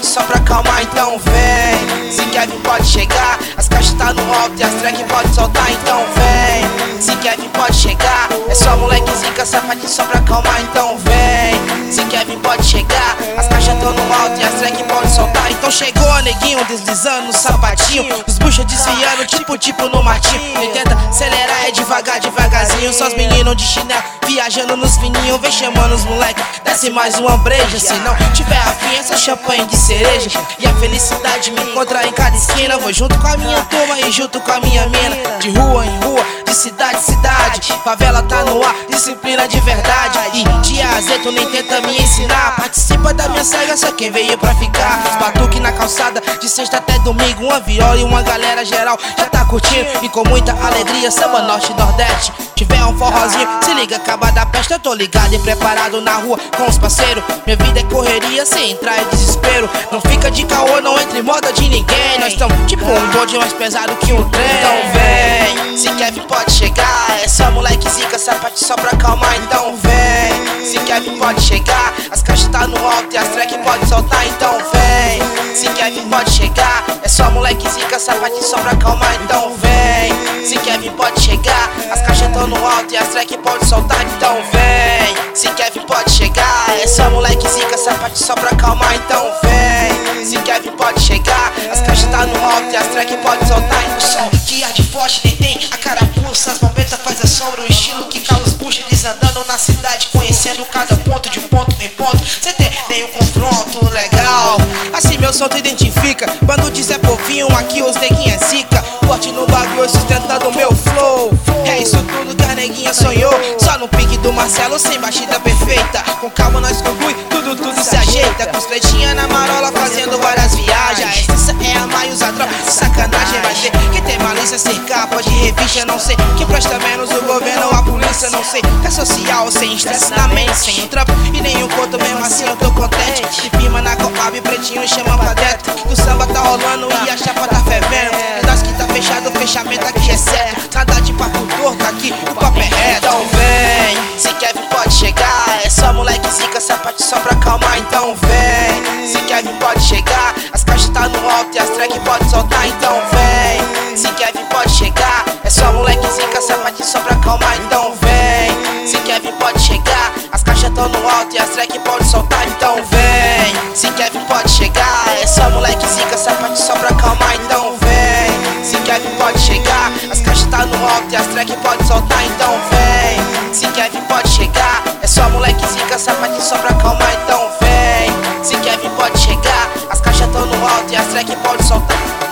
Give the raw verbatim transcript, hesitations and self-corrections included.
sapatinho só pra calmar, então vem. Se Kevin pode chegar, as caixas tá no alto e as track pode soltar, então vem. Se Kevin pode chegar, é só moleque zica, sapatinho só pra calmar, então vem. Se Kevin pode chegar, as caixas tão no alto e as track pode soltar, então chegou neguinho deslizando no sapatinho, os bucha desviando tipo tipo no matinho. Ele tenta acelerar, é devagar, devagarzinho, só os meninos de chinelo viajando nos fininhos, vem chamando os moleque, desce mais uma breja. Se não tiver afim, essa champanhe de cereja, e a felicidade me encontra em cada esquina. Vou junto com a minha turma e junto com a minha mina, de rua em rua, de cidade em cidade, favela tá no ar, disciplina de verdade. E tia Z, tu nem tenta me ensinar, participa da minha saga, só quem veio pra ficar. Os batuque na calçada, de sexta até domingo, uma viola e uma galera geral já tá curtindo, e com muita alegria, samba norte e nordeste. Tiver um forrozinho, se liga, acaba da peste, eu tô ligado e preparado na rua com os parceiros. Minha vida é correria, sem entrar em desespero, não fica de caô, não entre em moda de ninguém. Nós tamo tipo um bonde mais pesado que um trem, então vem. Se Kevin pode chegar, é só moleque zica, sapatinho só pra calmar, então vem. Se Kevin pode chegar, as caixas tá no alto e as track pode soltar, então vem. Se Kevin pode chegar, é só moleque zica, sapatinho só pra calmar, então vem. Se Kevin pode chegar, as caixas tão no alto e as track pode soltar, então vem. Se Kevin pode chegar, é só moleque zica, sapatinho só pra calmar, então vem. Se Kevin pode chegar, as caixas tá no alto e as track pode soltar, então som que arde forte, nem tem a carapuça, as bombetas faz a sombra, o estilo que cala os buchos, desandando na cidade, conhecendo cada ponto de ponto em ponto, sem ter nenhum confronto legal. Assim meu som tu identifica, quando dizer povinho, aqui os neguinha zica, forte no bagulho, sustentando o meu flow. É isso tudo que a neguinha sonhou, só no pique do Marcelo, sem batida perfeita. Com calma nós conclui, tudo, tudo se ajeita, com os pretinha na marola, fazendo várias viagens. A essência é amar e usar droga, sacanagem vai ter que tem malícia, ser capa de revista, não sei que presta menos o governo ou a polícia, não sei que é social, sem estresse na mente, sem um trampo e nenhum conto, mesmo assim eu tô contente. De firma na Coab, pretinho chama pra dentro, que o samba tá rolando e a chapa tá fervendo, e nós que tá fechado, o fechamento aqui é certo, nada de papo torto aqui, o papo é reto. Então vem, se Kevin pode chegar, é só moleque zica, sapatinho só pra calmar, então vem. Se Kevin pode chegar, as caixas tá no alto e as track pode soltar, então vem. Se Kevin pode chegar, é só moleque zica, sapatinho só pra calmar, então vem. Se Kevin pode chegar, as caixas tão no alto e as track pode soltar, então vem. Se Kevin pode chegar, é só moleque zica, sapatinho só pra calmar, então vem. Se Kevin pode chegar, as caixas tá no alto e as track pode soltar, então vem. Se Kevin pode chegar, é só moleque zica, sapatinho só pra calmar, então vem. Se Kevin pode chegar, as caixas tão no alto e as track pode soltar.